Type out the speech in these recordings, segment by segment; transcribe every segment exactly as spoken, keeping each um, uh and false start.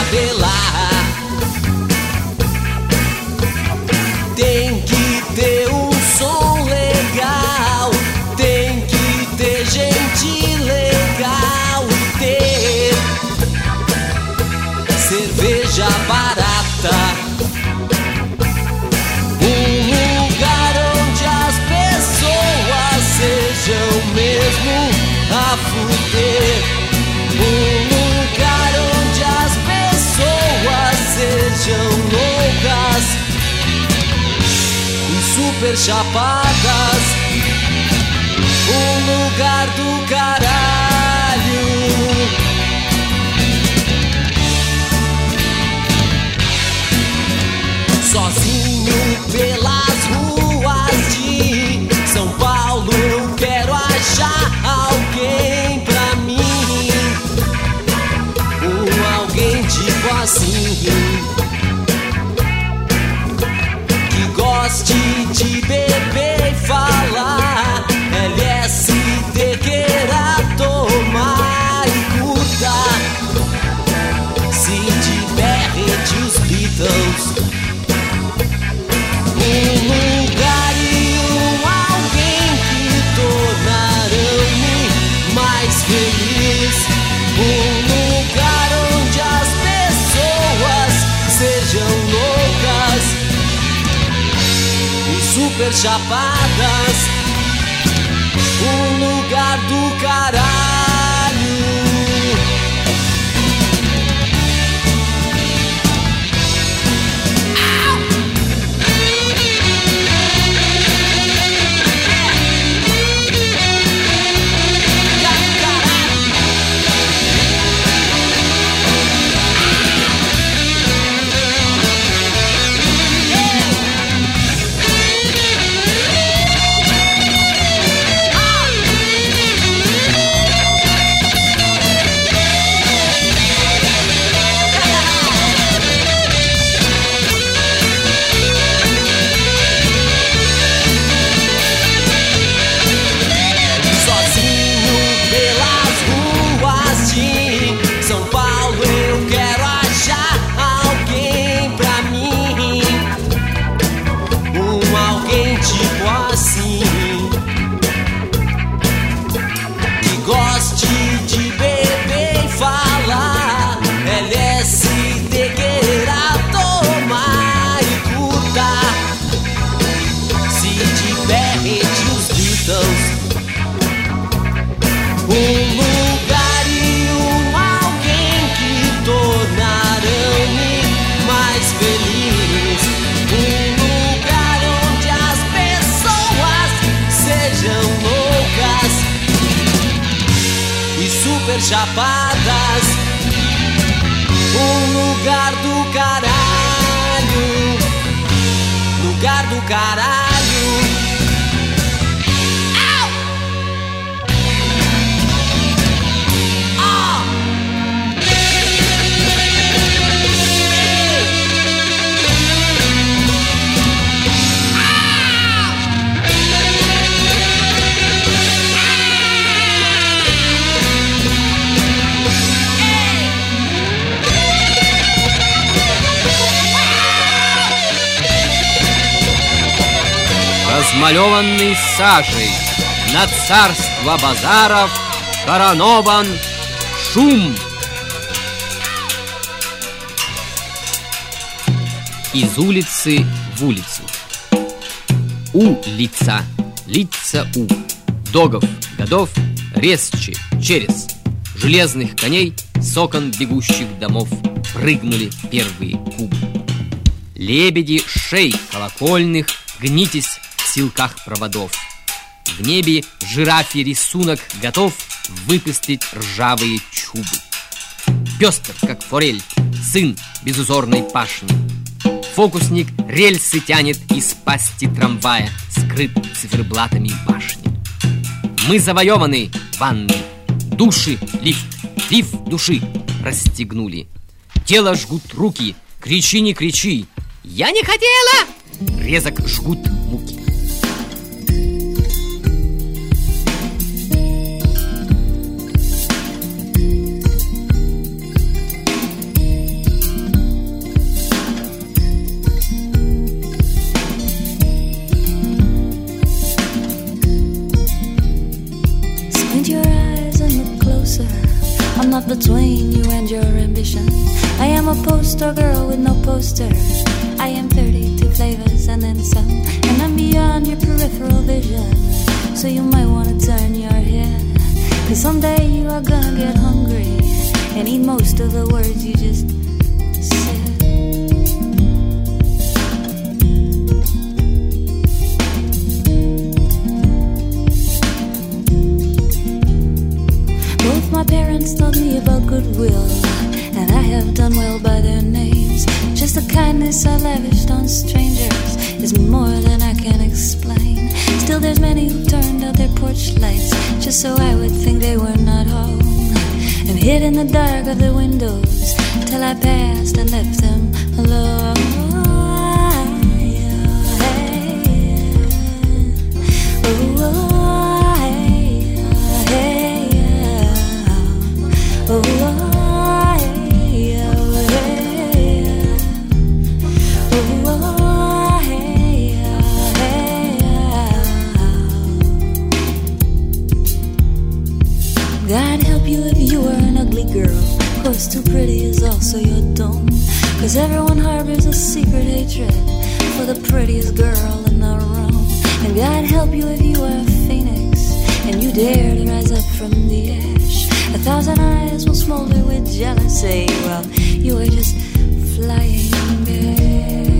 debelar. Tem que ter um som legal, tem que ter gente legal e ter cerveja barata. Um lugar onde as pessoas sejam mesmo a fuder. Um lugar onde as pessoas sejam loucas e super chapadas. Um lugar do caralho. Sozinho pelas ruas de São Paulo eu quero achar alguém pra mim. Um alguém tipo assim, que goste de beber e falar L S D, queira tomar e curta. Se tiver rede os Beatles. Um lugar e um alguém que tornarão-me mais feliz. Um lugar onde as pessoas sejam loucas e super chapadas. Um lugar do caralho. Chapadas, um lugar do caralho, lugar do caralho. Au! Oh! Размалеванный сажей на царство базаров коронован шум. Из улицы в улицу. У лица, лица у. Догов, годов, резче, через. Железных коней, с окон бегущих домов прыгнули первые кубы. Лебеди шей колокольных, гнитесь в силках проводов. В небе жирафий рисунок готов выпустить ржавые чубы. Пестр, как форель, сын безузорной пашни. Фокусник рельсы тянет из пасти трамвая, скрыт циферблатами башни. Мы завоеваны, ванны, души, лифт, лифт души расстегнули. Тело жгут руки, кричи, не кричи. Я не хотела! Резок жгут муки. you and your ambition. I am a poster girl with no poster. I am thirty-two flavors and then some, and I'm beyond your peripheral vision. So you might want to turn your head, cause someday you are gonna get hungry and eat most of the words you just said. Both my parents taught me about goodwill, and I have done well by their names. Just the kindness I lavished on strangers is more than I can explain. Still there's many who turned out their porch lights just so I would think they were not home, and hid in the dark of the windows till I passed and left them alone. God help you if you are an ugly girl, cause too pretty is also your dome. Cause everyone harbors a secret hatred for the prettiest girl in the room. And God help you if you are a phoenix and you dare to rise up from the ash. A thousand eyes will smolder with jealousy while you are just flying back.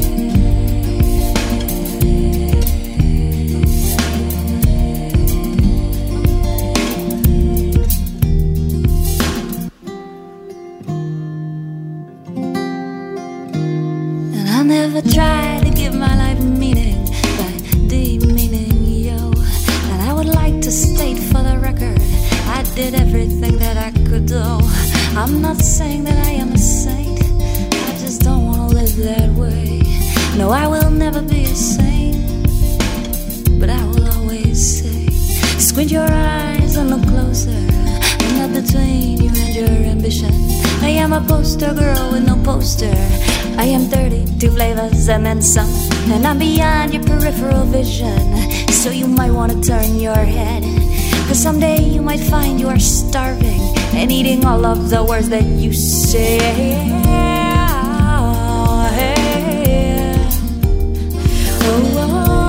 Never try to give my life meaning by demeaning yo. And I would like to state for the record, I did everything that I could do. I'm not saying that I am a saint, I just don't want to live that way. No, I will never be a saint, but I will always say, squint your eyes and look closer. I'm not between you and your ambition. I am a poster girl with no poster. I am thirty-two flavors and then some, and I'm beyond your peripheral vision. So you might want to turn your head, cause someday you might find you are starving and eating all of the words that you say. Oh, oh, oh.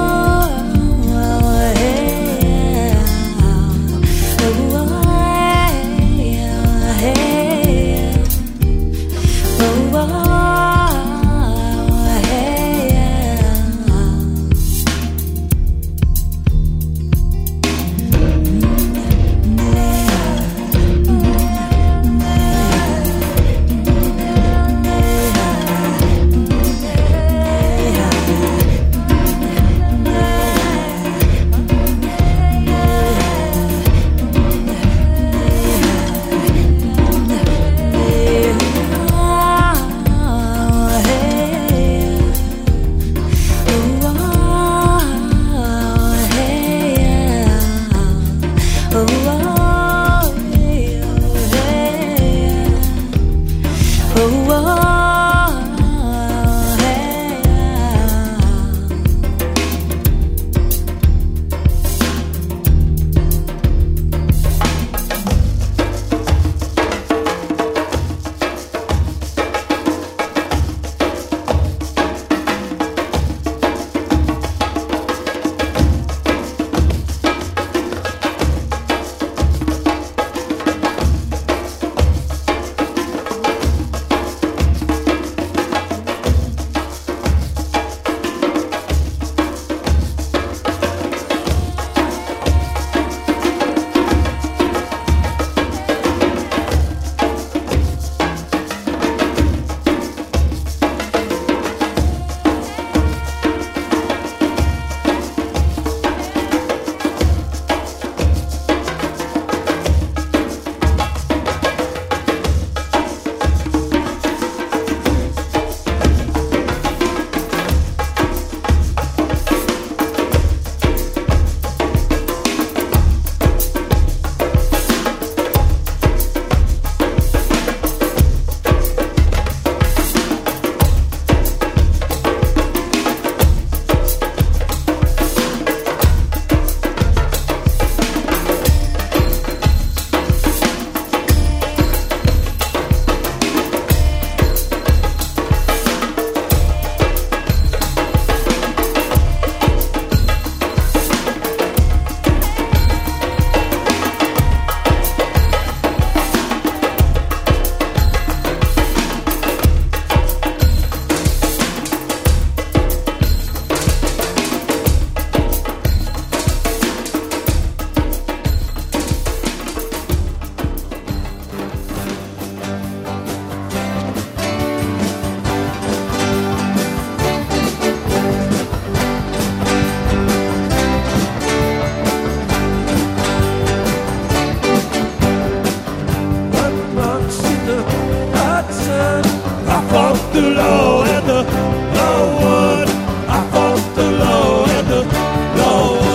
the Hudson. I fought the law and the law won. I fought the law and the law won.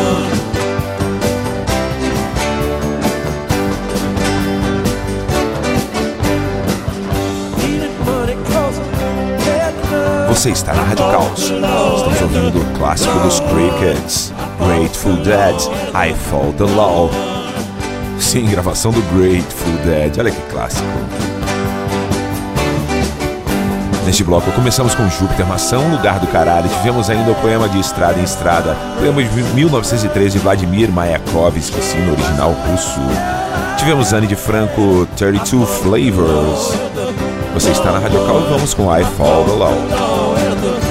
Você está na Rádio Caos. Estamos ouvindo o clássico dos Crickets, Grateful Dead, I Fought the Law. Sim, gravação do Grateful Dead, olha que clássico. Neste bloco começamos com Júpiter Maçã, Lugar do Caralho. Tivemos ainda o poema de Estrada em Estrada, poema de mil novecentos e treze de Vladimir Mayakovsky, sim, no original russo. Tivemos Anne de Franco, trinta e dois Flavors. Você está na Rádio Caos e vamos com I Fought the Law.